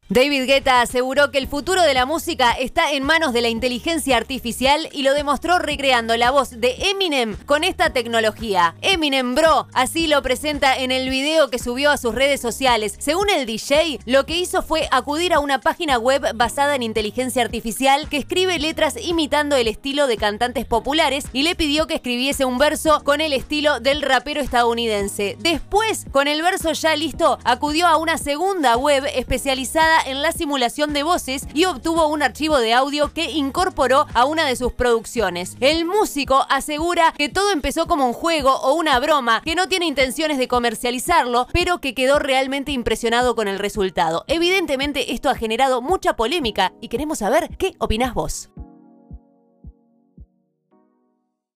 David Guetta aseguró que el futuro de la música está en manos de la inteligencia artificial y lo demostró recreando la voz de Eminem con esta tecnología. Eminem Bro, así lo presenta en el video que subió a sus redes sociales. Según el DJ, lo que hizo fue acudir a una página web basada en inteligencia artificial que escribe letras imitando el estilo de cantantes populares y le pidió que escribiese un verso con el estilo del rapero estadounidense. Después, con el verso ya listo, acudió a una segunda web especializada en la simulación de voces y obtuvo un archivo de audio que incorporó a una de sus producciones. El músico asegura que todo empezó como un juego o una broma, que no tiene intenciones de comercializarlo, pero que quedó realmente impresionado con el resultado. Evidentemente esto ha generado mucha polémica y queremos saber qué opinás vos.